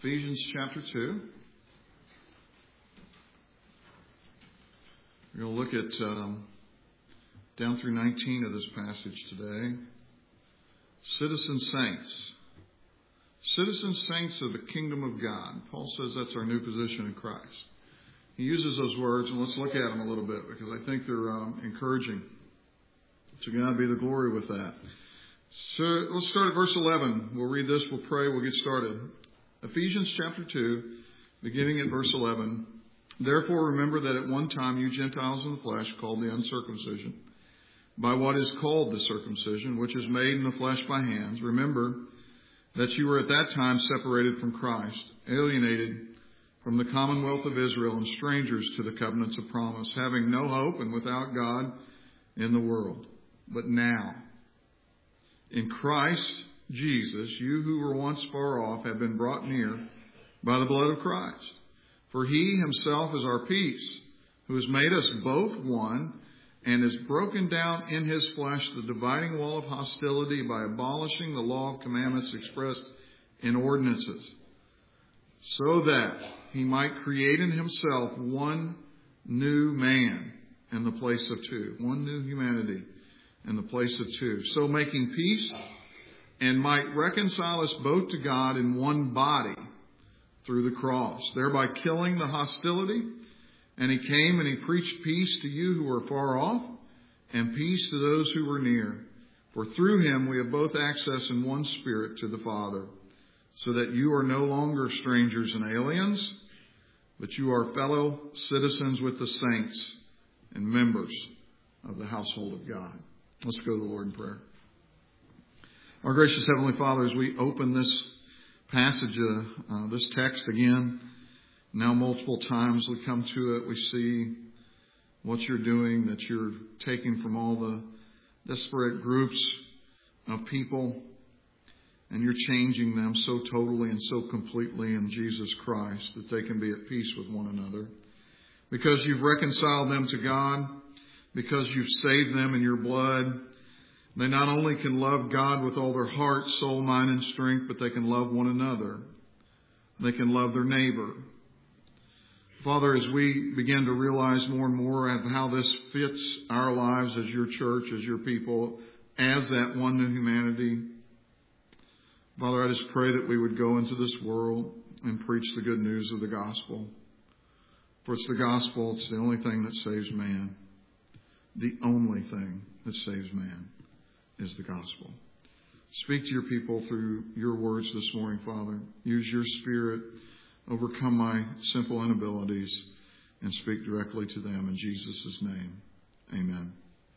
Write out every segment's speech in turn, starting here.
Ephesians chapter 2. We're going to look at down through 19 of this passage today. Citizen saints. Citizen saints of the kingdom of God. Paul says that's our new position in Christ. He uses those words, and let's look at them a little bit because I think they're encouraging. To God be the glory with that. So let's start at verse 11. We'll read this, we'll pray, we'll get started. Ephesians chapter 2, beginning at verse 11. Therefore remember that at one time you Gentiles in the flesh, called the uncircumcision, by what is called the circumcision, which is made in the flesh by hands. Remember that you were at that time separated from Christ, alienated from the commonwealth of Israel, and strangers to the covenants of promise, having no hope and without God in the world. But now, in Christ Jesus, you who were once far off have been brought near by the blood of Christ. For he himself is our peace, who has made us both one, and has broken down in his flesh the dividing wall of hostility by abolishing the law of commandments expressed in ordinances, so that he might create in himself one new man in the place of two, one new humanity in the place of two, so making peace, and might reconcile us both to God in one body through the cross, thereby killing the hostility. And he came and he preached peace to you who were far off, and peace to those who were near. For through him we have both access in one Spirit to the Father, so that you are no longer strangers and aliens, but you are fellow citizens with the saints and members of the household of God. Let's go to the Lord in prayer. Our gracious Heavenly Father, as we open this passage, this text again, now multiple times we come to it, we see what you're doing, that you're taking from all the disparate groups of people, and you're changing them so totally and so completely in Jesus Christ that they can be at peace with one another. Because you've reconciled them to God, because you've saved them in your blood, they not only can love God with all their heart, soul, mind, and strength, but they can love one another. They can love their neighbor. Father, as we begin to realize more and more of how this fits our lives as your church, as your people, as that one new humanity, Father, I just pray that we would go into this world and preach the good news of the gospel. For it's the gospel, it's the only thing that saves man. The only thing that saves man is the gospel. Speak to your people through your words this morning, Father. Use your Spirit. Overcome my simple inabilities and speak directly to them in Jesus' name. Amen.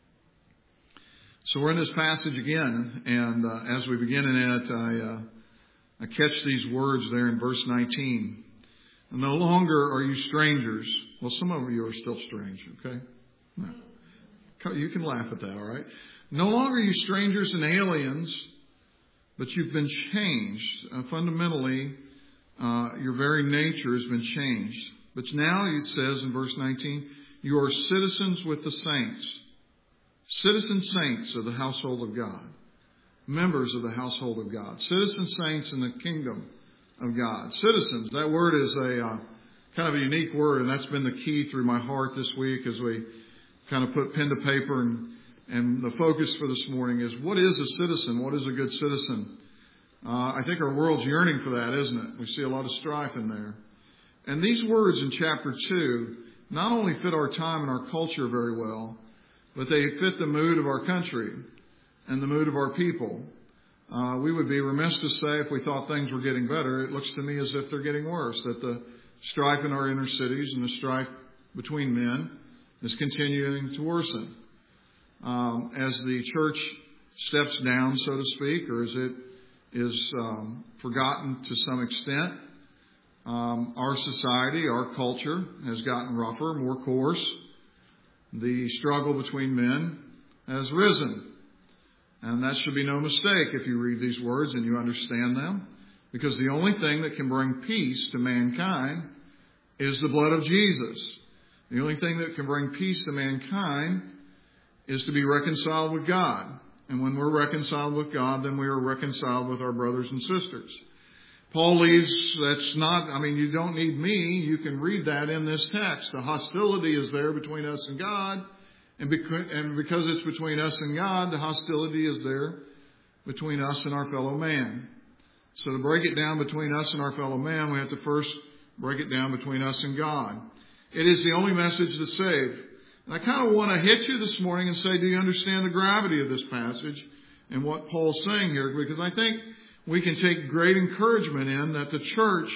So we're in this passage again, and as we begin in it, I catch these words there in verse 19. No longer are you strangers. Well, some of you are still strange, okay? No. You can laugh at that, all right? No longer are you strangers and aliens, but you've been changed. Fundamentally, your very nature has been changed. But now, it says in verse 19, you are citizens with the saints. Citizen saints of the household of God. Members of the household of God. Citizen saints in the kingdom of God. Citizens, that word is a kind of a unique word, and that's been the key through my heart this week as we kind of put pen to paper. And the focus for this morning is, what is a citizen? What is a good citizen? I think our world's yearning for that, isn't it? We see a lot of strife in there. And these words in chapter 2 not only fit our time and our culture very well, but they fit the mood of our country and the mood of our people. We would be remiss to say if we thought things were getting better. It looks to me as if they're getting worse, that the strife in our inner cities and the strife between men is continuing to worsen. As the church steps down, so to speak, or as it is forgotten to some extent, our society, our culture has gotten rougher, more coarse. The struggle between men has risen. And that should be no mistake if you read these words and you understand them. Because the only thing that can bring peace to mankind is the blood of Jesus. The only thing that can bring peace to mankind is to be reconciled with God. And when we're reconciled with God, then we are reconciled with our brothers and sisters. Paul leaves, you don't need me. You can read that in this text. The hostility is there between us and God. And because it's between us and God, the hostility is there between us and our fellow man. So to break it down between us and our fellow man, we have to first break it down between us and God. It is the only message to save. And I kind of want to hit you this morning and say, do you understand the gravity of this passage and what Paul's saying here? Because I think we can take great encouragement in that the church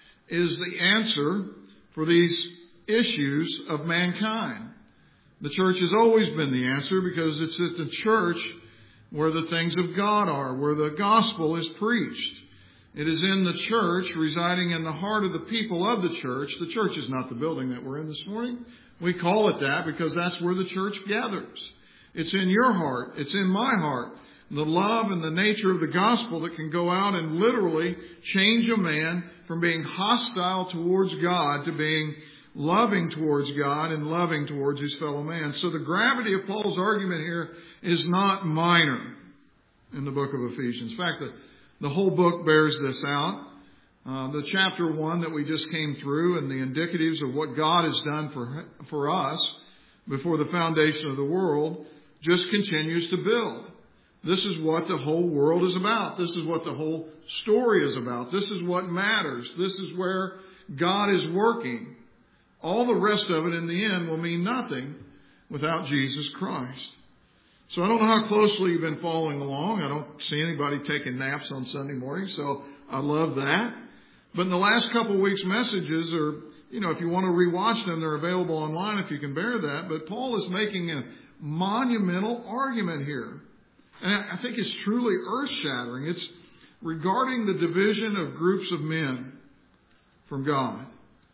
is the answer for these issues of mankind. The church has always been the answer because it's at the church where the things of God are, where the gospel is preached. It is in the church, residing in the heart of the people of the church. The church is not the building that we're in this morning. We call it that because that's where the church gathers. It's in your heart. It's in my heart. The love and the nature of the gospel that can go out and literally change a man from being hostile towards God to being loving towards God and loving towards his fellow man. So the gravity of Paul's argument here is not minor in the book of Ephesians. In fact, the whole book bears this out. The chapter 1 that we just came through and the indicatives of what God has done for us before the foundation of the world just continues to build. This is what the whole world is about. This is what the whole story is about. This is what matters. This is where God is working. All the rest of it in the end will mean nothing without Jesus Christ. So I don't know how closely you've been following along. I don't see anybody taking naps on Sunday morning, so I love that. But in the last couple of weeks' messages are, if you want to rewatch them, they're available online if you can bear that. But Paul is making a monumental argument here. And I think it's truly earth-shattering. It's regarding the division of groups of men from God.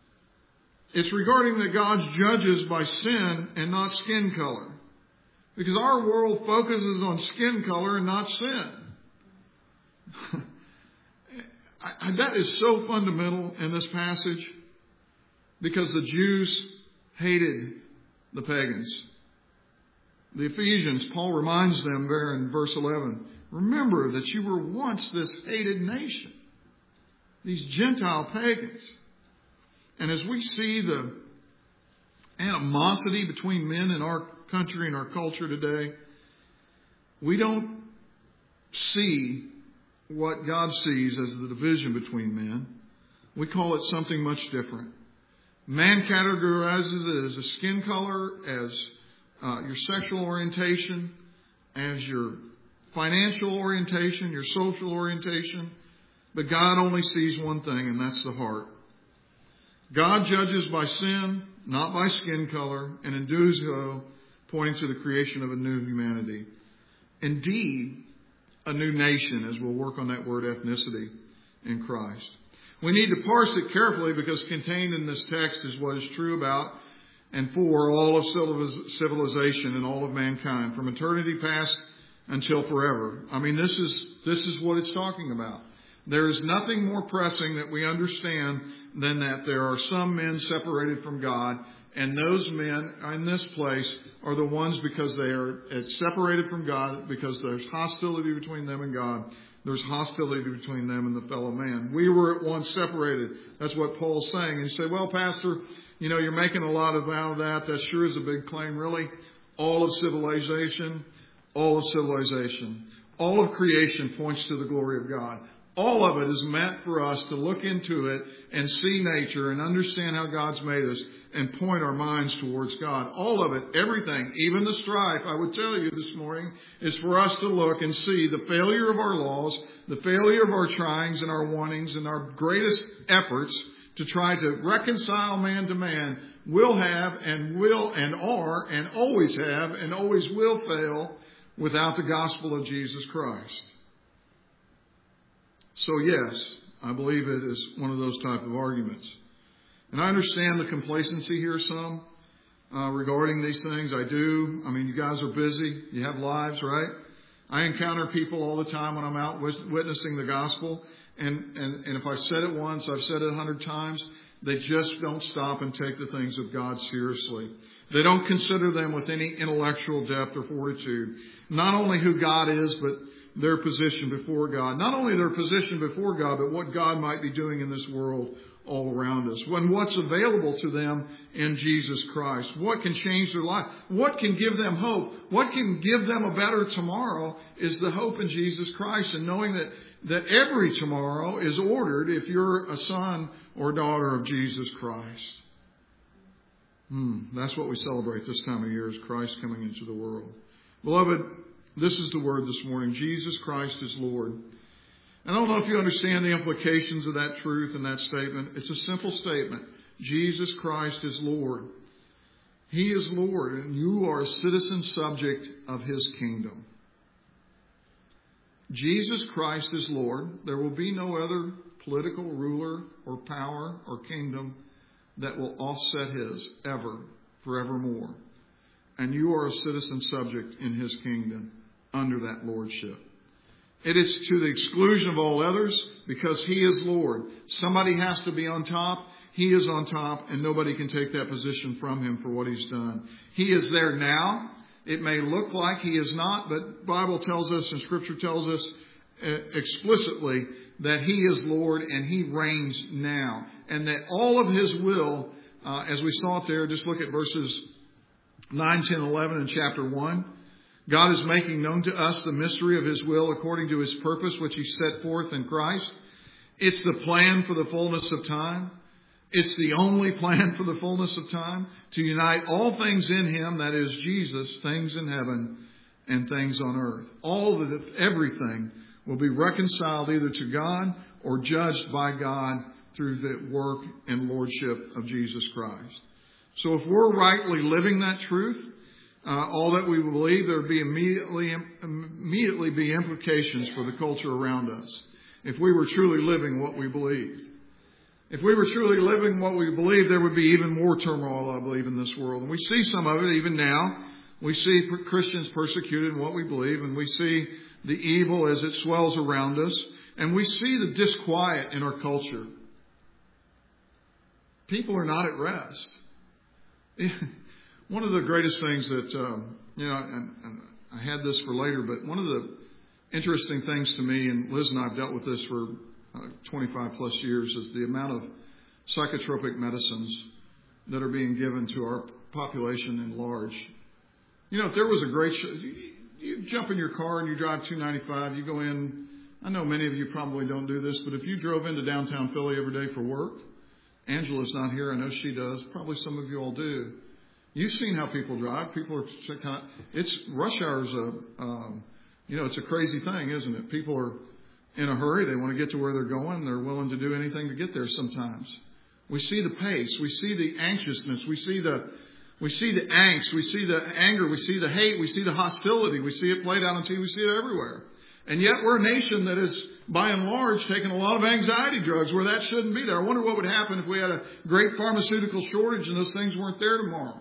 It's regarding that God judges by sin and not skin color. Because our world focuses on skin color and not sin. That is so fundamental in this passage because the Jews hated the pagans. The Ephesians, Paul reminds them there in verse 11, remember that you were once this hated nation, these Gentile pagans. And as we see the animosity between men in our country and our culture today, we don't see what God sees as the division between men. We call it something much different. Man categorizes it as a skin color, as your sexual orientation, as your financial orientation, your social orientation. But God only sees one thing, and that's the heart. God judges by sin, not by skin color, and in doing so, pointing to the creation of a new humanity. Indeed, a new nation, as we'll work on that word ethnicity in Christ. We need to parse it carefully because contained in this text is what is true about and for all of civilization and all of mankind, from eternity past until forever. This is what it's talking about. There is nothing more pressing that we understand than that there are some men separated from God, and those men in this place are the ones because they are separated from God, because there's hostility between them and God. There's hostility between them and the fellow man. We were at once separated. That's what Paul's saying. And you say, well, Pastor, you're making a lot out of that. That sure is a big claim, really. All of civilization, all of creation points to the glory of God. All of it is meant for us to look into it and see nature and understand how God's made us and point our minds towards God. All of it, everything, even the strife, I would tell you this morning, is for us to look and see the failure of our laws, the failure of our tryings and our wantings and our greatest efforts to try to reconcile man to man will have and are and always have and always will fail without the gospel of Jesus Christ. So yes, I believe it is one of those type of arguments. And I understand the complacency here some regarding these things. I do. You guys are busy. You have lives, right? I encounter people all the time when I'm out witnessing the gospel. And if I've said it once, I've said it 100 times. They just don't stop and take the things of God seriously. They don't consider them with any intellectual depth or fortitude. Not only who God is, but their position before God. Not only their position before God, but what God might be doing in this world all around us. When what's available to them in Jesus Christ. What can change their life? What can give them hope? What can give them a better tomorrow is the hope in Jesus Christ, and knowing that every tomorrow is ordered if you're a son or daughter of Jesus Christ. That's what we celebrate this time of year, is Christ coming into the world. Beloved, this is the word this morning. Jesus Christ is Lord. I don't know if you understand the implications of that truth and that statement. It's a simple statement. Jesus Christ is Lord. He is Lord, and you are a citizen subject of His kingdom. Jesus Christ is Lord. There will be no other political ruler or power or kingdom that will offset His ever, forevermore. And you are a citizen subject in His kingdom under that lordship. It is to the exclusion of all others because He is Lord. Somebody has to be on top. He is on top, and nobody can take that position from Him for what He's done. He is there now. It may look like He is not, but the Bible tells us and Scripture tells us explicitly that He is Lord and He reigns now. And that all of His will, as we saw it there, just look at verses 9, 10, 11 in chapter 1. God is making known to us the mystery of His will according to His purpose, which He set forth in Christ. It's the plan for the fullness of time. It's the only plan for the fullness of time, to unite all things in Him, that is Jesus, things in heaven and things on earth. Everything will be reconciled either to God or judged by God through the work and lordship of Jesus Christ. So if we're rightly living that truth, all that we believe, there would be immediately be implications for the culture around us. If we were truly living what we believed. If we were truly living what we believe, there would be even more turmoil, I believe, in this world. And we see some of it even now. We see Christians persecuted in what we believe, and we see the evil as it swells around us, and we see the disquiet in our culture. People are not at rest. One of the greatest things that, and I had this for later, but one of the interesting things to me, and Liz and I have dealt with this for 25 plus years, is the amount of psychotropic medicines that are being given to our population in large. If there was a great show, you jump in your car and you drive 295, you go in. I know many of you probably don't do this, but if you drove into downtown Philly every day for work, Angela's not here. I know she does. Probably some of you all do. You've seen how people drive. People are kind of, it's rush hours. It's a crazy thing, isn't it? People are in a hurry. They want to get to where they're going. They're willing to do anything to get there sometimes. We see the pace. We see the anxiousness. We see the angst. We see the anger. We see the hate. We see the hostility. We see it played out on TV. We see it everywhere. And yet we're a nation that is, by and large, taking a lot of anxiety drugs where that shouldn't be there. I wonder what would happen if we had a great pharmaceutical shortage and those things weren't there tomorrow.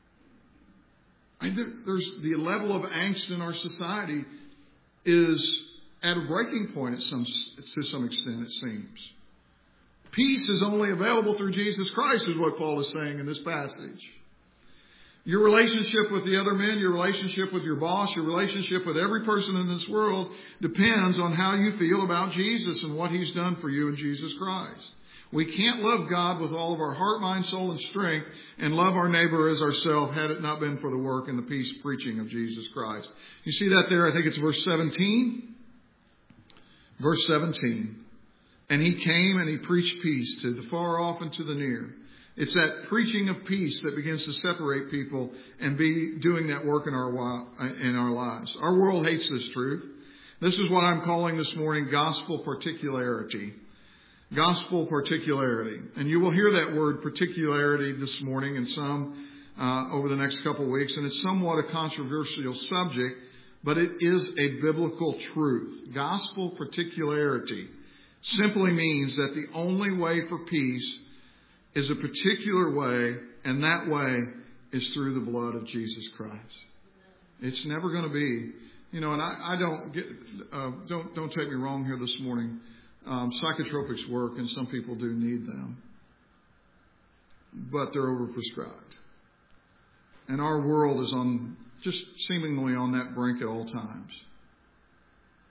There's the level of angst in our society is at a breaking point to some extent, it seems. Peace is only available through Jesus Christ, is what Paul is saying in this passage. Your relationship with the other men, your relationship with your boss, your relationship with every person in this world depends on how you feel about Jesus and what He's done for you in Jesus Christ. We can't love God with all of our heart, mind, soul, and strength and love our neighbor as ourselves had it not been for the work and the peace preaching of Jesus Christ. You see that there? I think it's verse 17. Verse 17. And He came and He preached peace to the far off and to the near. It's that preaching of peace that begins to separate people and be doing that work in our lives. Our world hates this truth. This is what I'm calling this morning gospel particularity. Gospel particularity. And you will hear that word particularity this morning and some over the next couple of weeks. And it's somewhat a controversial subject, but it is a biblical truth. Gospel particularity simply means that the only way for peace is a particular way, and that way is through the blood of Jesus Christ. It's never going to be, and I don't get, don't take me wrong here this morning. Psychotropics work, and some people do need them, but they're overprescribed. And our world is just seemingly on that brink at all times.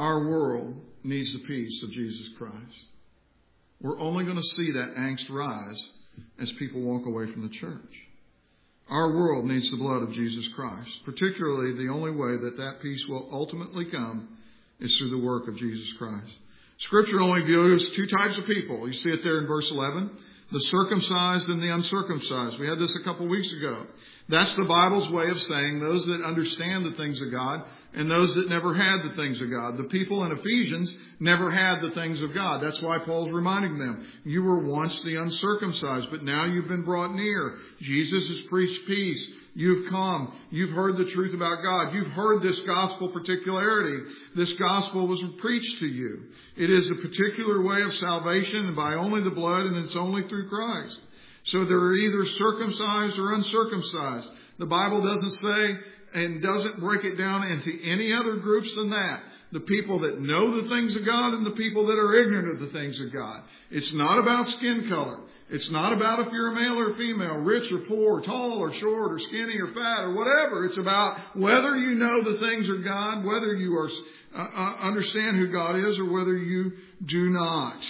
Our world needs the peace of Jesus Christ. We're only going to see that angst rise as people walk away from the church. Our world needs the blood of Jesus Christ. Particularly, the only way that that peace will ultimately come is through the work of Jesus Christ. Scripture only views two types of people. You see it there in verse 11. The circumcised and the uncircumcised. We had this a couple weeks ago. That's the Bible's way of saying those that understand the things of God and those that never had the things of God. The people in Ephesians never had the things of God. That's why Paul's reminding them, you were once the uncircumcised, but now you've been brought near. Jesus has preached peace. You've come. You've heard the truth about God. You've heard this gospel particularity. This gospel was preached to you. It is a particular way of salvation and by only the blood, and it's only through Christ. So they're either circumcised or uncircumcised. The Bible doesn't say and doesn't break it down into any other groups than that. The people that know the things of God and the people that are ignorant of the things of God. It's not about skin color. It's not about if you're a male or female, rich or poor, tall or short or skinny or fat or whatever. It's about whether you know the things of God, whether you are understand who God is or whether you do not.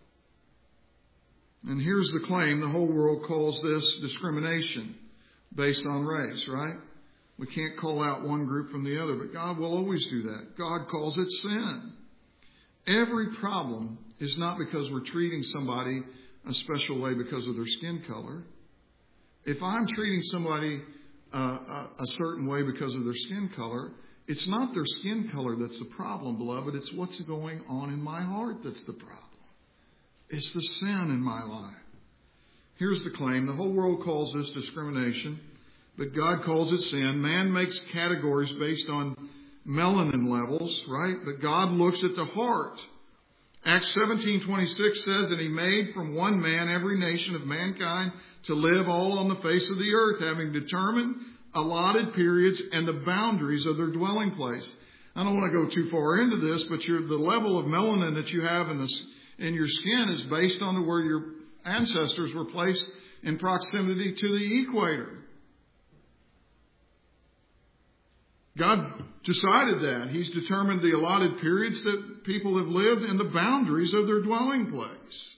And here's the claim. The whole world calls this discrimination based on race, right? We can't call out one group from the other, but God will always do that. God calls it sin. Every problem is not because we're treating somebody a special way because of their skin color. If I'm treating somebody a certain way because of their skin color, it's not their skin color that's the problem, beloved. It's what's going on in my heart that's the problem. It's the sin in my life. Here's the claim. The whole world calls this discrimination, but God calls it sin. Man makes categories based on melanin levels, right? But God looks at the heart. Acts 17:26 says, and he made from one man every nation of mankind to live all on the face of the earth, having determined allotted periods and the boundaries of their dwelling place. I don't want to go too far into this, but the level of melanin that you have in your skin is based on where your ancestors were placed in proximity to the equator. God decided that. He's determined the allotted periods that people have lived and the boundaries of their dwelling place.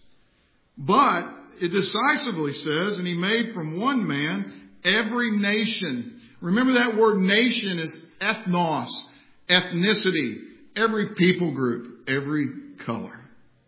But it decisively says, and he made from one man every nation. Remember that word nation is ethnos, ethnicity, every people group, every color.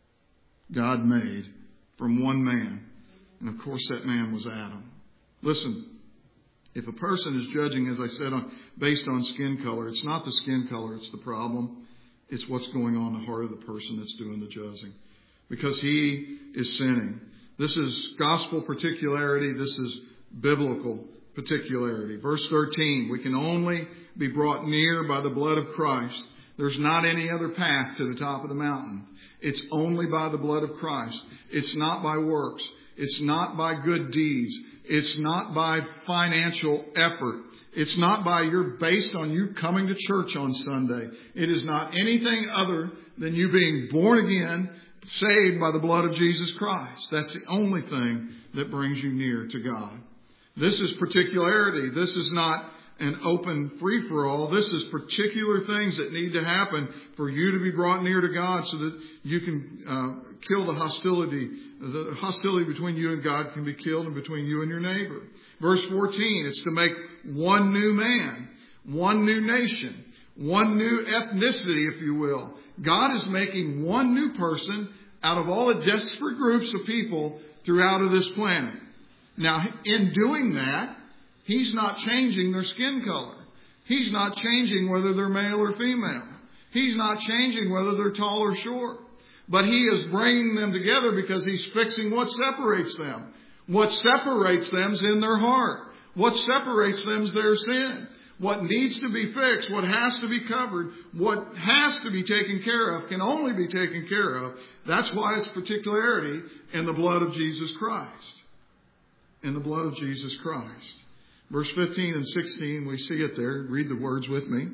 God made from one man. And of course that man was Adam. Listen. If a person is judging, as I said, based on skin color, it's not the skin color that's the problem. It's what's going on in the heart of the person that's doing the judging. Because he is sinning. This is gospel particularity. This is biblical particularity. Verse 13, we can only be brought near by the blood of Christ. There's not any other path to the top of the mountain. It's only by the blood of Christ. It's not by works. It's not by good deeds. It's not by financial effort. It's not based on you coming to church on Sunday. It is not anything other than you being born again, saved by the blood of Jesus Christ. That's the only thing that brings you near to God. This is particularity. This is not an open free-for-all. This is particular things that need to happen for you to be brought near to God so that you can kill the hostility. The hostility between you and God can be killed and between you and your neighbor. Verse 14, it's to make one new man, one new nation, one new ethnicity, if you will. God is making one new person out of all the desperate groups of people throughout of this planet. Now, in doing that, He's not changing their skin color. He's not changing whether they're male or female. He's not changing whether they're tall or short. But He is bringing them together because He's fixing what separates them. What separates them is in their heart. What separates them is their sin. What needs to be fixed, what has to be covered, what has to be taken care of can only be taken care of. That's why it's particularity in the blood of Jesus Christ. In the blood of Jesus Christ. Verse 15 and 16, we see it there. Read the words with me.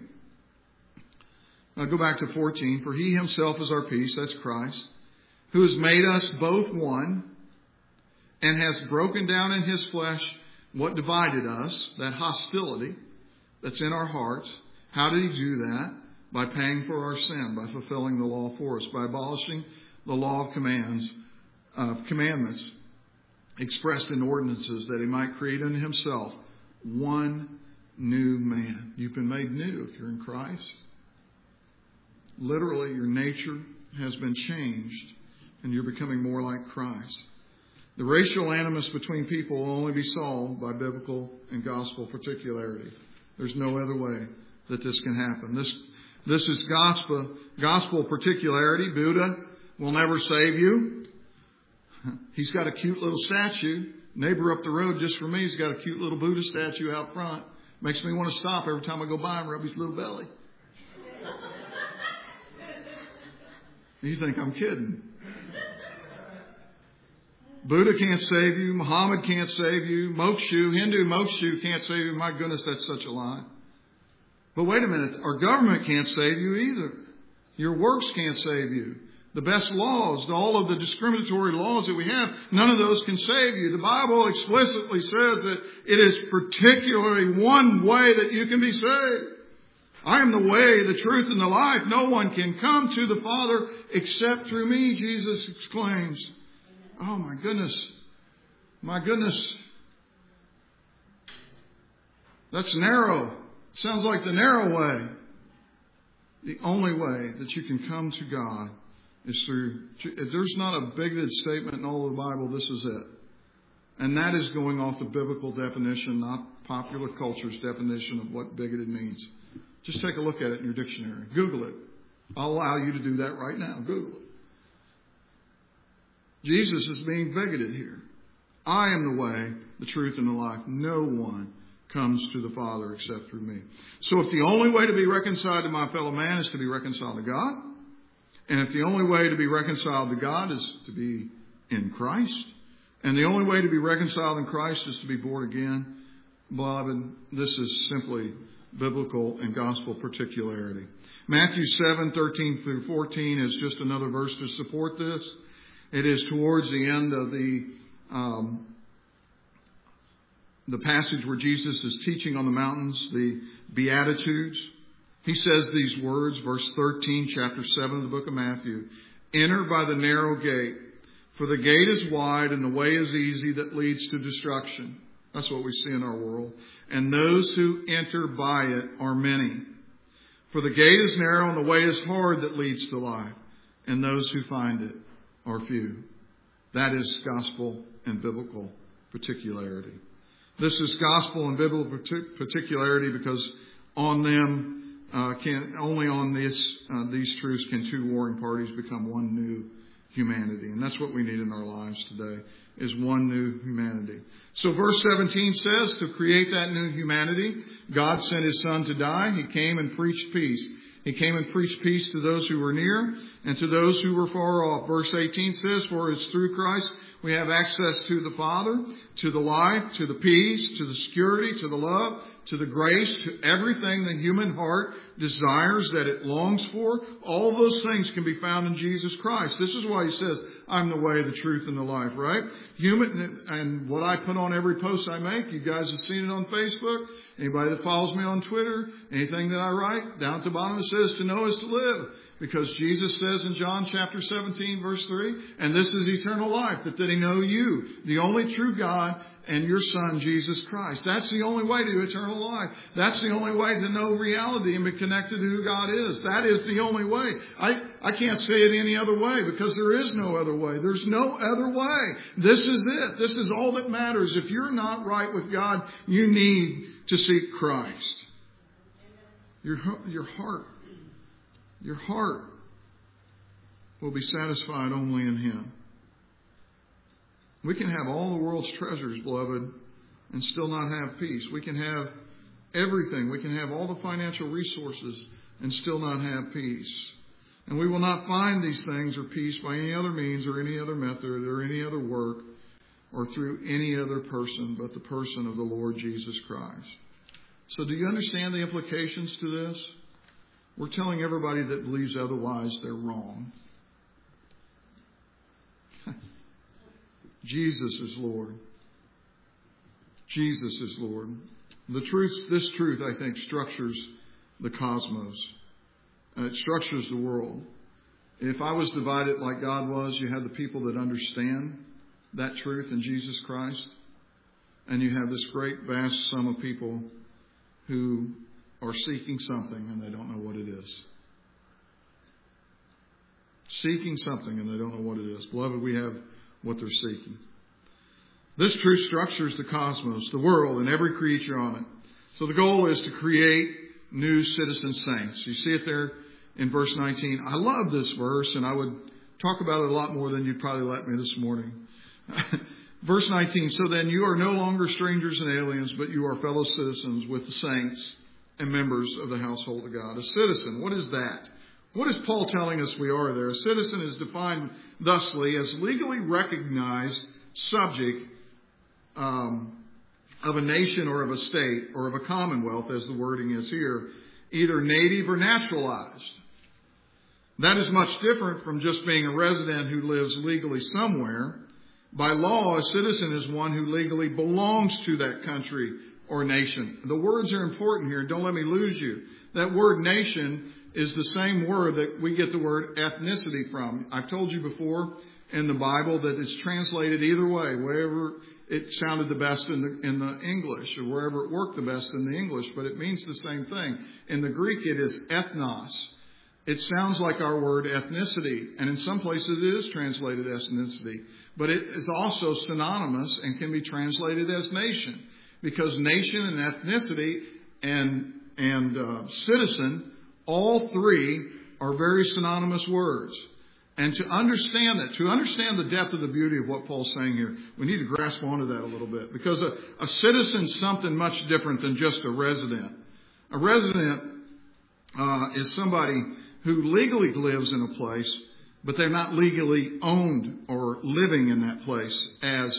Now go back to 14. For He Himself is our peace, that's Christ, who has made us both one and has broken down in His flesh what divided us, that hostility that's in our hearts. How did He do that? by paying for our sin, by fulfilling the law for us, by abolishing the law of commandments expressed in ordinances, that he might create in himself one new man. You've been made new if you're in Christ. Literally, your nature has been changed and you're becoming more like Christ. The racial animus between people will only be solved by biblical and gospel particularity. There's no other way that this can happen. This is gospel particularity. Buddha will never save you. He's got a cute little statue. Neighbor up the road just for me, he's got a cute little Buddha statue out front. Makes me want to stop every time I go by and rub his little belly. You think I'm kidding. Buddha can't save you. Muhammad can't save you. Hindu Mokshu can't save you. My goodness, that's such a lie. But wait a minute. Our government can't save you either. Your works can't save you. The best laws, all of the discriminatory laws that we have, none of those can save you. The Bible explicitly says that it is particularly one way that you can be saved. I am the way, the truth, and the life. No one can come to the Father except through me, Jesus exclaims. Oh, my goodness. My goodness. That's narrow. Sounds like the narrow way. The only way that you can come to God is through... There's not a bigoted statement in all of the Bible. This is it. And that is going off the biblical definition, not popular culture's definition of what bigoted means. Just take a look at it in your dictionary. Google it. I'll allow you to do that right now. Google it. Jesus is being bigoted here. I am the way, the truth, and the life. No one comes to the Father except through me. So if the only way to be reconciled to my fellow man is to be reconciled to God, and if the only way to be reconciled to God is to be in Christ, and the only way to be reconciled in Christ is to be born again, beloved, this is simply biblical and gospel particularity. Matthew 7:13 through 14 is just another verse to support this. It is towards the end of the passage where Jesus is teaching on the mountains, the Beatitudes. He says these words, verse 13, chapter 7 of the book of Matthew. Enter by the narrow gate, for the gate is wide and the way is easy that leads to destruction. That's what we see in our world. And those who enter by it are many. For the gate is narrow and the way is hard that leads to life. And those who find it are few. That is gospel and biblical particularity. This is gospel and biblical particularity because on them, only on these truths can two warring parties become one new humanity. And that's what we need in our lives today, is one new humanity. So verse 17 says, to create that new humanity, God sent His Son to die. He came and preached peace. He came and preached peace to those who were near and to those who were far off. Verse 18 says, for it's through Christ we have access to the Father, to the life, to the peace, to the security, to the love, to the grace, to everything the human heart desires, that it longs for. All those things can be found in Jesus Christ. This is why He says, I'm the way, the truth, and the life, right? And what I put on every post I make, you guys have seen it on Facebook. Anybody that follows me on Twitter, anything that I write, down at the bottom it says, to know is to live. Because Jesus says in John chapter 17, verse 3, and this is eternal life, that they know you, the only true God, and your Son, Jesus Christ. That's the only way to eternal life. That's the only way to know reality and be connected to who God is. That is the only way. I can't say it any other way because there is no other way. There's no other way. This is it. This is all that matters. If you're not right with God, you need to seek Christ. Your heart will be satisfied only in Him. We can have all the world's treasures, beloved, and still not have peace. We can have everything. We can have all the financial resources and still not have peace. And we will not find these things or peace by any other means or any other method or any other work or through any other person but the person of the Lord Jesus Christ. So do you understand the implications to this? We're telling everybody that believes otherwise they're wrong. Jesus is Lord. Jesus is Lord. This truth, I think, structures the cosmos. It structures the world. If I was divided like God was, you have the people that understand that truth in Jesus Christ. And you have this great vast sum of people who are seeking something and they don't know what it is. Seeking something and they don't know what it is. Beloved, we have what they're seeking. This truth structures the cosmos, the world, and every creature on it. So the goal is to create new citizen saints. You see it there in verse 19. I love this verse, and I would talk about it a lot more than you'd probably let me this morning. Verse 19, so then you are no longer strangers and aliens, but you are fellow citizens with the saints and members of the household of God. A citizen, what is that? What is Paul telling us we are there? A citizen is defined thusly as legally recognized subject of a nation or of a state or of a commonwealth, as the wording is here, either native or naturalized. That is much different from just being a resident who lives legally somewhere. By law, a citizen is one who legally belongs to that country or nation. The words are important here. Don't let me lose you. That word nation is the same word that we get the word ethnicity from. I've told you before in the Bible that it's translated either way, wherever it sounded the best in the English or wherever it worked the best in the English, but it means the same thing. In the Greek, it is ethnos. It sounds like our word ethnicity, and in some places it is translated ethnicity, but it is also synonymous and can be translated as nation, because nation and ethnicity and citizen, all three are very synonymous words. And to understand that, to understand the depth of the beauty of what Paul's saying here, we need to grasp onto that a little bit, because a citizen is something much different than just a resident. A resident is somebody who legally lives in a place, but they're not legally owned or living in that place as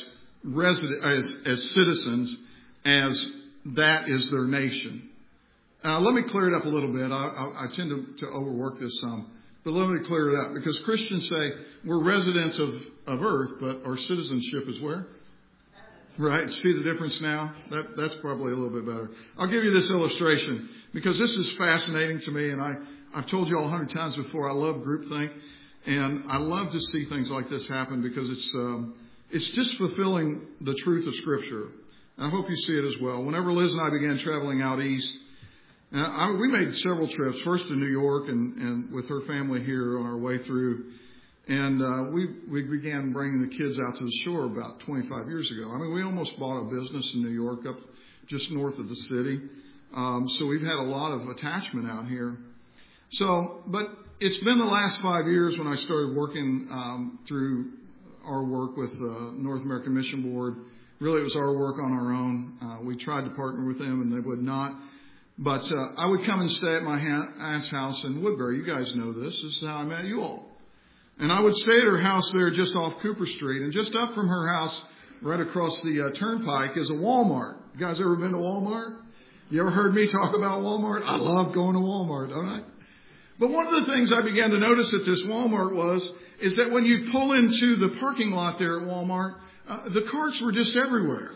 citizens, as that is their nation. Let me clear it up a little bit. I tend to overwork this some, but let me clear it up, because Christians say we're residents of earth, but our citizenship is where? Right. See the difference now? That's probably a little bit better. I'll give you this illustration because this is fascinating to me, and I've told you all 100 times before, I love groupthink, and I love to see things like this happen because it's just fulfilling the truth of Scripture. And I hope you see it as well. Whenever Liz and I began traveling out east, we made several trips, first to New York and with her family here on our way through. And we began bringing the kids out to the shore about 25 years ago. I mean, we almost bought a business in New York up just north of the city. So we've had a lot of attachment out here. But it's been the last 5 years when I started working through our work with North American Mission Board. Really, it was our work on our own. We tried to partner with them, and they would not. But I would come and stay at my aunt's house in Woodbury. You guys know this. This is how I met you all. And I would stay at her house there just off Cooper Street. And just up from her house, right across the turnpike, is a Walmart. You guys ever been to Walmart? You ever heard me talk about Walmart? I love going to Walmart, don't I? But one of the things I began to notice at this Walmart is that when you pull into the parking lot there at Walmart, the carts were just everywhere.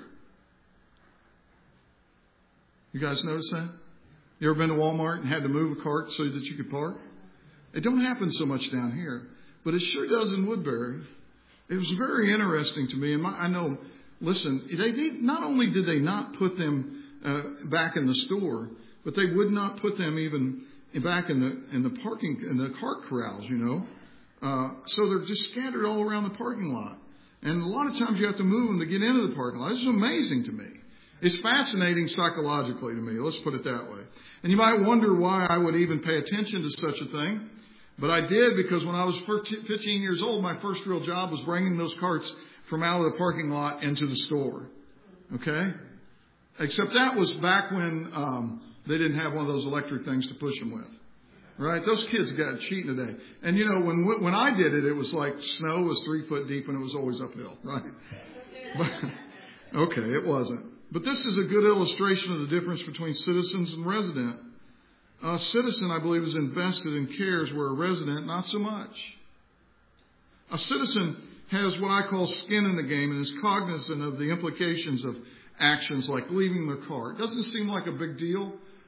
You guys notice that? You ever been to Walmart and had to move a cart so that you could park? It don't happen so much down here, but it sure does in Woodbury. It was very interesting to me. And I know, listen, not only did they not put them back in the store, but they would not put them even back in the cart corrals, you know. So they're just scattered all around the parking lot. And a lot of times you have to move them to get into the parking lot. This is amazing to me. It's fascinating psychologically to me. Let's put it that way. And you might wonder why I would even pay attention to such a thing. But I did, because when I was 15 years old, my first real job was bringing those carts from out of the parking lot into the store. Okay? Except that was back when they didn't have one of those electric things to push them with. Right? Those kids got cheating today. And you know, when I did it, it was like snow was 3 foot deep and it was always uphill. Right? But, okay, it wasn't. But this is a good illustration of the difference between citizens and resident. A citizen, I believe, is invested in cares, where a resident, not so much. A citizen has what I call skin in the game and is cognizant of the implications of actions like leaving their car. It doesn't seem like a big deal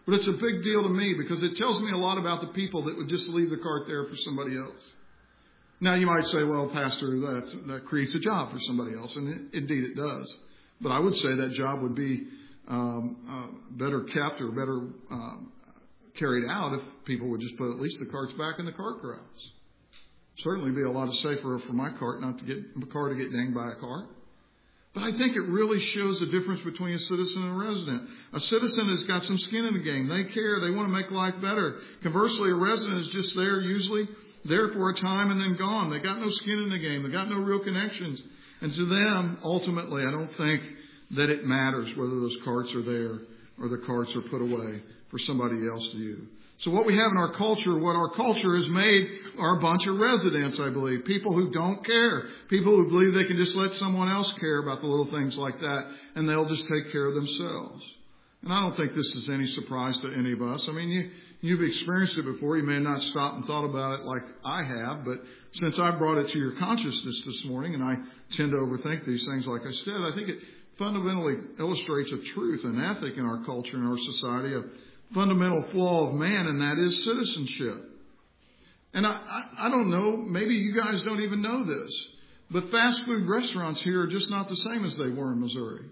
But it's a big deal to me because it tells me a lot about the people that would just leave the cart there for somebody else. Now, you might say, well, Pastor, that creates a job for somebody else. And indeed it does. But I would say that job would be better kept or better carried out if people would just put at least the carts back in the cart corrals. Certainly be a lot safer for my cart not to get dinged by a cart. But I think it really shows the difference between a citizen and a resident. A citizen has got some skin in the game. They care. They want to make life better. Conversely, a resident is just there, usually there for a time and then gone. They got no skin in the game. They got no real connections. And to them, ultimately, I don't think that it matters whether those carts are there or the carts are put away for somebody else to use. So what we have in our culture, what our culture has made, are a bunch of residents, I believe. People who don't care. People who believe they can just let someone else care about the little things like that, and they'll just take care of themselves. And I don't think this is any surprise to any of us. I mean, you've experienced it before. You may have not stopped and thought about it like I have, but since I brought it to your consciousness this morning, and I tend to overthink these things, like I said, I think it fundamentally illustrates a truth, an ethic in our culture and our society, a fundamental flaw of man, and that is citizenship. And I don't know, maybe you guys don't even know this, but fast food restaurants here are just not the same as they were in Missouri.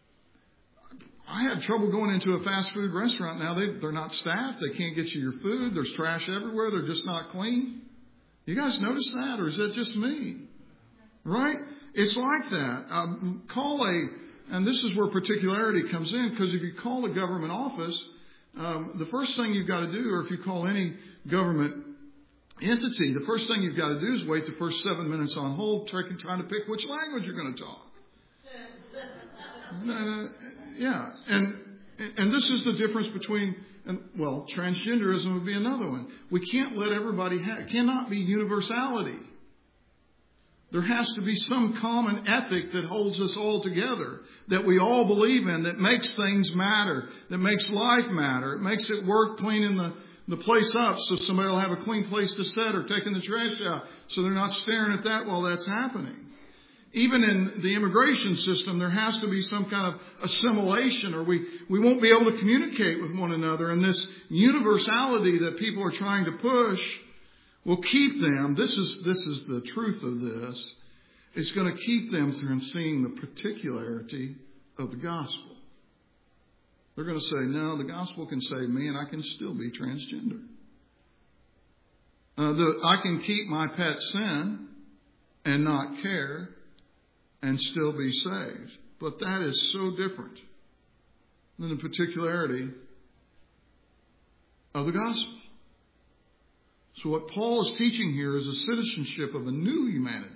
I had trouble going into a fast food restaurant now. They're not staffed. They can't get you your food. There's trash everywhere. They're just not clean. You guys notice that, or is that just me? Right? It's like that. And this is where particularity comes in, because if you call a government office, the first thing you've got to do, or if you call any government entity, the first thing you've got to do is wait the first 7 minutes on hold, trying to pick which language you're going to talk. Yeah, and this is the difference between, transgenderism would be another one. We can't let everybody cannot be universality. There has to be some common ethic that holds us all together, that we all believe in, that makes things matter, that makes life matter. It makes it worth cleaning the place up so somebody will have a clean place to sit, or taking the trash out so they're not staring at that while that's happening. Even in the immigration system, there has to be some kind of assimilation, or we won't be able to communicate with one another. And this universality that people are trying to push will keep them, this is the truth of this, it's going to keep them from seeing the particularity of the gospel. They're going to say, no, the gospel can save me and I can still be transgender. I can keep my pet sin and not care and still be saved. But that is so different than the particularity of the gospel. So what Paul is teaching here is a citizenship of a new humanity.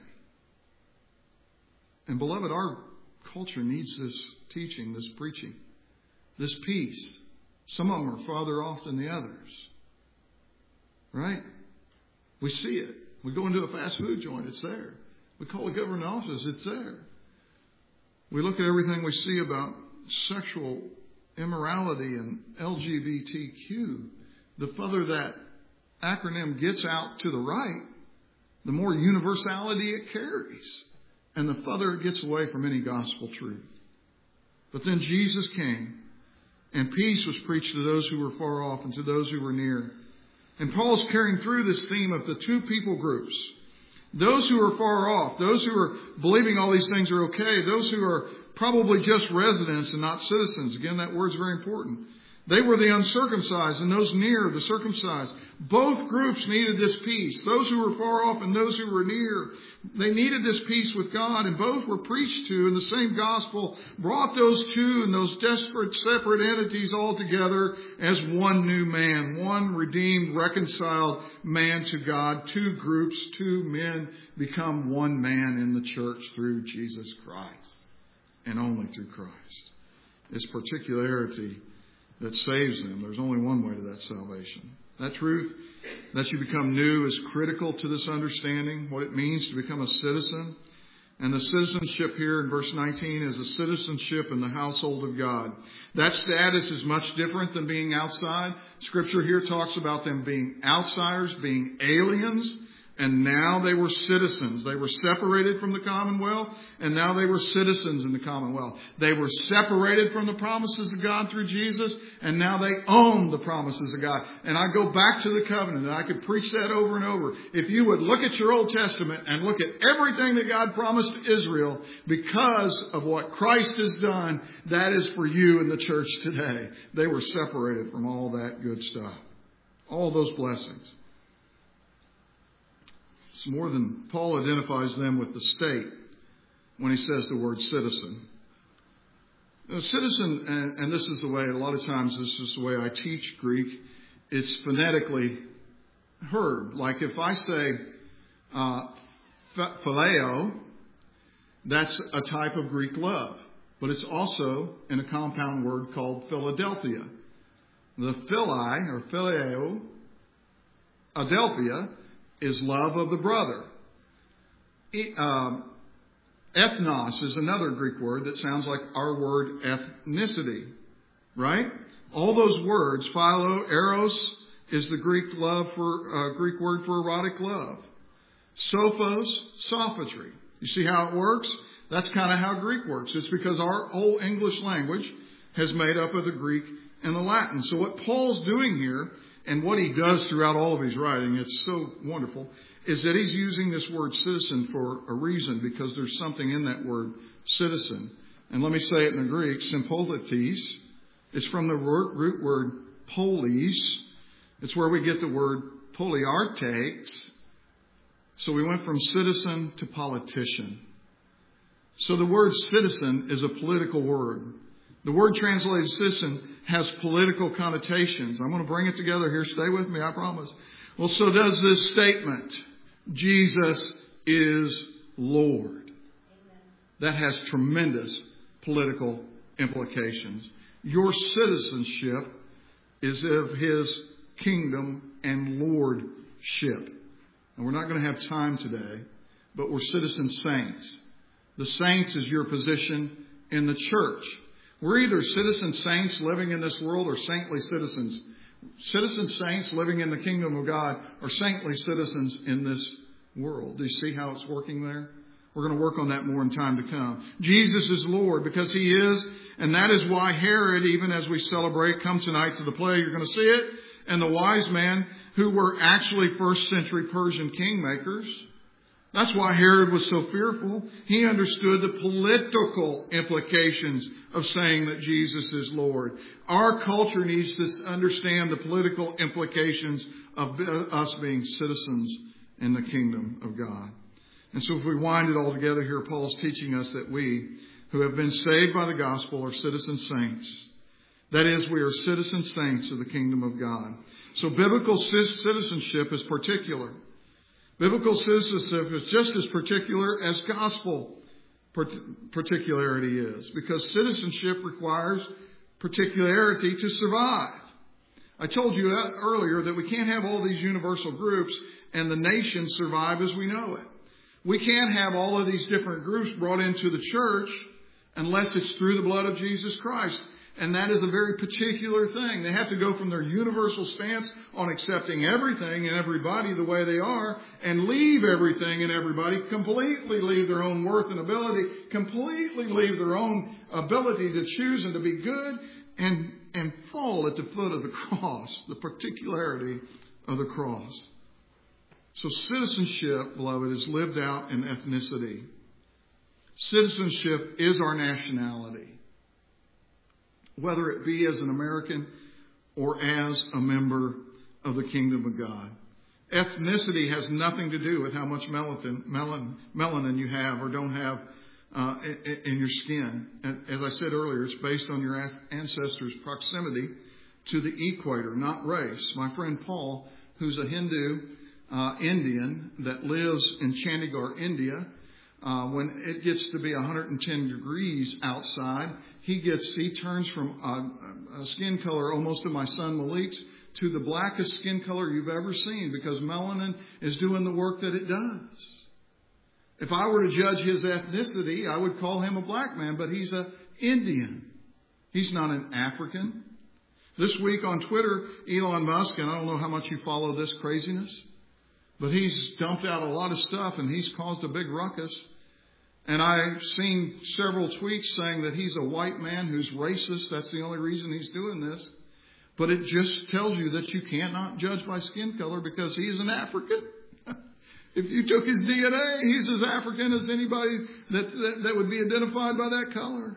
And beloved, our culture needs this teaching, this preaching, this peace. Some of them are farther off than the others. Right? We see it. We go into a fast food joint, it's there. We call a government office, it's there. We look at everything we see about sexual immorality and LGBTQ. The further that acronym gets out to the right, the more universality it carries, and the further it gets away from any gospel truth. But then Jesus came, and peace was preached to those who were far off and to those who were near. And Paul's carrying through this theme of the two people groups. Those who are far off, those who are believing all these things are okay, those who are probably just residents and not citizens. Again, that word's very important. They were the uncircumcised, and those near the circumcised. Both groups needed this peace. Those who were far off and those who were near. They needed this peace with God, and both were preached to, and the same gospel brought those two and those desperate, separate entities all together as one new man, one redeemed, reconciled man to God. Two groups, two men become one man in the church through Jesus Christ, and only through Christ. This particularity that saves them. There's only one way to that salvation. That truth, that you become new, is critical to this understanding, what it means to become a citizen. And the citizenship here in verse 19 is a citizenship in the household of God. That status is much different than being outside. Scripture here talks about them being outsiders, being aliens, And now they were citizens. They were separated from the commonwealth, and now they were citizens in the commonwealth. They were separated from the promises of God through Jesus, and now they own the promises of God. And I go back to the covenant, and I could preach that over and over. If you would look at your Old Testament and look at everything that God promised to Israel, because of what Christ has done, that is for you in the church today. They were separated from all that good stuff. All those blessings. It's more than Paul identifies them with the state when he says the word citizen. A citizen, and this is the way, a lot of times this is the way I teach Greek, it's phonetically heard. Like if I say phileo, that's a type of Greek love. But it's also in a compound word called Philadelphia. The phili, or phileo, adelphia, is love of the brother. Ethnos is another Greek word that sounds like our word ethnicity, right? All those words, philo, eros, is the Greek Greek word for erotic love. Sophos, sophistry. You see how it works? That's kind of how Greek works. It's because our whole English language has made up of the Greek and the Latin. So what Paul's doing here, and what he does throughout all of his writing, it's so wonderful, is that he's using this word citizen for a reason, because there's something in that word citizen. And let me say it in the Greek, sympolites. It's from the root word polis. It's where we get the word poliartes. So we went from citizen to politician. So the word citizen is a political word. The word translated citizen has political connotations. I'm going to bring it together here. Stay with me, I promise. Well, so does this statement. Jesus is Lord. Amen. That has tremendous political implications. Your citizenship is of His kingdom and lordship. And we're not going to have time today, but we're citizen saints. The saints is your position in the church. We're either citizen saints living in this world or saintly citizens. Citizen saints living in the kingdom of God or saintly citizens in this world. Do you see how it's working there? We're going to work on that more in time to come. Jesus is Lord because He is, and that is why Herod, even as we celebrate, come tonight to the play, you're going to see it, and the wise men who were actually first century Persian kingmakers. That's why Herod was so fearful. He understood the political implications of saying that Jesus is Lord. Our culture needs to understand the political implications of us being citizens in the kingdom of God. And so if we wind it all together here, Paul's teaching us that we who have been saved by the gospel are citizen saints. That is, we are citizen saints of the kingdom of God. So biblical citizenship is particular. Biblical citizenship is just as particular as gospel particularity is, because citizenship requires particularity to survive. I told you earlier that we can't have all these universal groups and the nation survive as we know it. We can't have all of these different groups brought into the church unless it's through the blood of Jesus Christ. And that is a very particular thing. They have to go from their universal stance on accepting everything and everybody the way they are and leave everything and everybody, completely leave their own worth and ability, completely leave their own ability to choose and to be good and fall at the foot of the cross, the particularity of the cross. So citizenship, beloved, is lived out in ethnicity. Citizenship is our nationality, whether it be as an American or as a member of the kingdom of God. Ethnicity has nothing to do with how much melanin you have or don't have in your skin. And as I said earlier, it's based on your ancestors' proximity to the equator, not race. My friend Paul, who's a Hindu Indian that lives in Chandigarh, India, when it gets to be 110 degrees outside, he turns from a skin color almost to my son Malik's to the blackest skin color you've ever seen, because melanin is doing the work that it does. If I were to judge his ethnicity, I would call him a black man, but he's an Indian. He's not an African. This week on Twitter, Elon Musk, and I don't know how much you follow this craziness, But he's dumped out a lot of stuff and he's caused a big ruckus. And I've seen several tweets saying that he's a white man who's racist. That's the only reason he's doing this. But it just tells you that you cannot judge by skin color because he's an African. If you took his DNA, he's as African as anybody that would be identified by that color.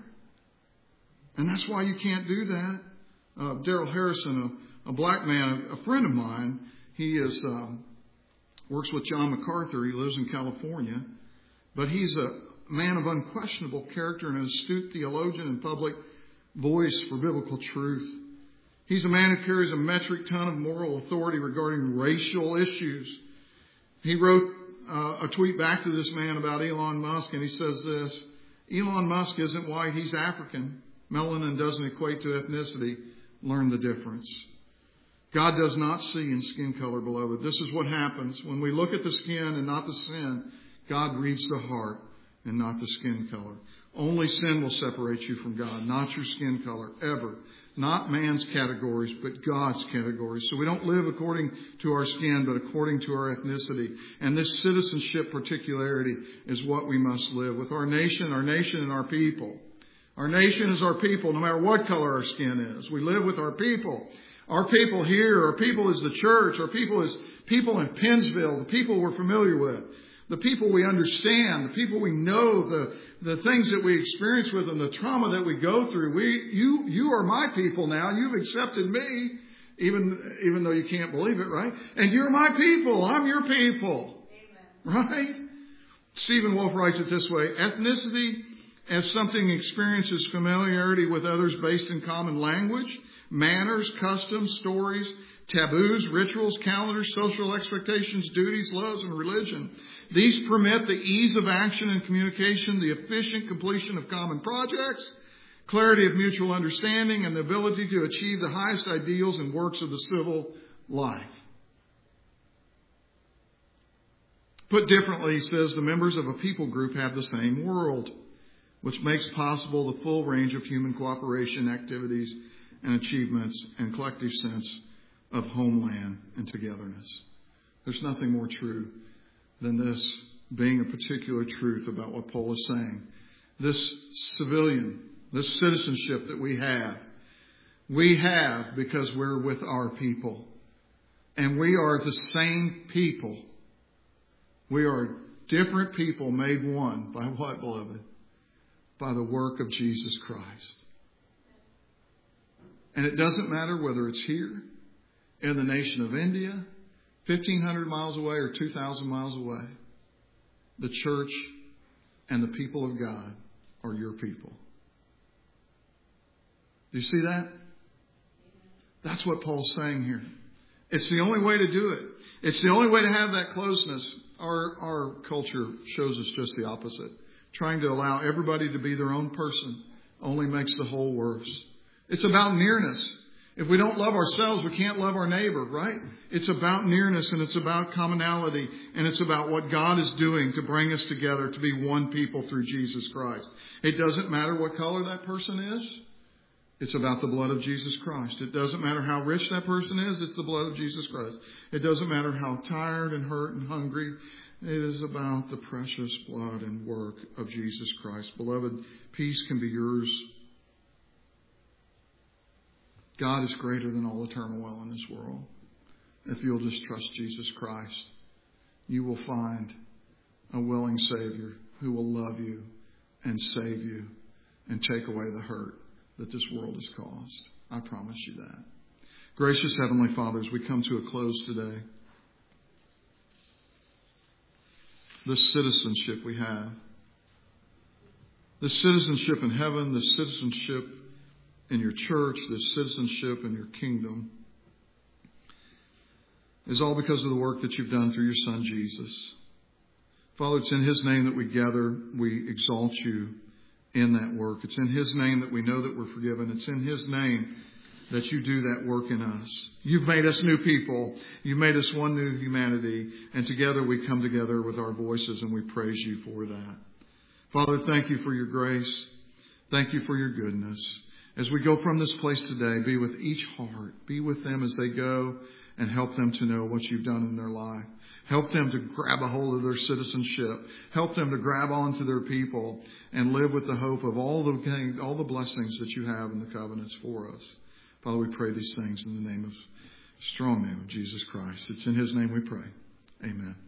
And that's why you can't do that. Daryl Harrison, a black man, a friend of mine, he is works with John MacArthur. He lives in California. But he's a man of unquestionable character and an astute theologian and public voice for biblical truth. He's a man who carries a metric ton of moral authority regarding racial issues. He wrote a tweet back to this man about Elon Musk, and he says this: Elon Musk isn't white, he's African. Melanin doesn't equate to ethnicity. Learn the difference. God does not see in skin color, beloved. This is what happens. When we look at the skin and not the sin, God reads the heart and not the skin color. Only sin will separate you from God, not your skin color, ever. Not man's categories, but God's categories. So we don't live according to our skin, but according to our ethnicity. And this citizenship particularity is what we must live with our nation and our people. Our nation is our people, no matter what color our skin is. We live with our people. Our people here, our people is the church, our people is people in Pennsville, the people we're familiar with, the people we understand, the people we know, the things that we experience with them, the trauma that we go through. You are my people now. You've accepted me, even though you can't believe it, right? And you're my people. I'm your people. Amen. Right? Stephen Wolfe writes it this way: ethnicity as something experiences familiarity with others based in common language, manners, customs, stories, taboos, rituals, calendars, social expectations, duties, loves, and religion. These permit the ease of action and communication, the efficient completion of common projects, clarity of mutual understanding, and the ability to achieve the highest ideals and works of the civil life. Put differently, he says, the members of a people group have the same world, which makes possible the full range of human cooperation, activities, and achievements, and collective sense of homeland and togetherness. There's nothing more true than this being a particular truth about what Paul is saying. This citizenship that we have because we're with our people. And we are the same people. We are different people made one by what, beloved? By the work of Jesus Christ. And it doesn't matter whether it's here, in the nation of India, 1,500 miles away or 2,000 miles away. The church and the people of God are your people. Do you see that? That's what Paul's saying here. It's the only way to do it. It's the only way to have that closeness. Our culture shows us just the opposite. Trying to allow everybody to be their own person only makes the whole worse. It's about nearness. If we don't love ourselves, we can't love our neighbor, right? It's about nearness, and it's about commonality, and it's about what God is doing to bring us together to be one people through Jesus Christ. It doesn't matter what color that person is. It's about the blood of Jesus Christ. It doesn't matter how rich that person is. It's the blood of Jesus Christ. It doesn't matter how tired and hurt and hungry. It is about the precious blood and work of Jesus Christ. Beloved, peace can be yours. God is greater than all the turmoil in this world. If you'll just trust Jesus Christ, you will find a willing Savior who will love you and save you and take away the hurt that this world has caused. I promise you that. Gracious Heavenly Father, as we come to a close today, this citizenship we have, this citizenship in heaven, this citizenship in your church, this citizenship in your kingdom, is all because of the work that you've done through your Son, Jesus. Father, it's in His name that we gather. We exalt you in that work. It's in His name that we know that we're forgiven. It's in His name that you do that work in us. You've made us new people. You've made us one new humanity. And together we come together with our voices and we praise you for that. Father, thank you for your grace. Thank you for your goodness. As we go from this place today, be with each heart. Be with them as they go and help them to know what you've done in their life. Help them to grab a hold of their citizenship. Help them to grab onto their people and live with the hope of all the blessings that you have in the covenants for us. Father, we pray these things in the strong name of Jesus Christ. It's in His name we pray. Amen.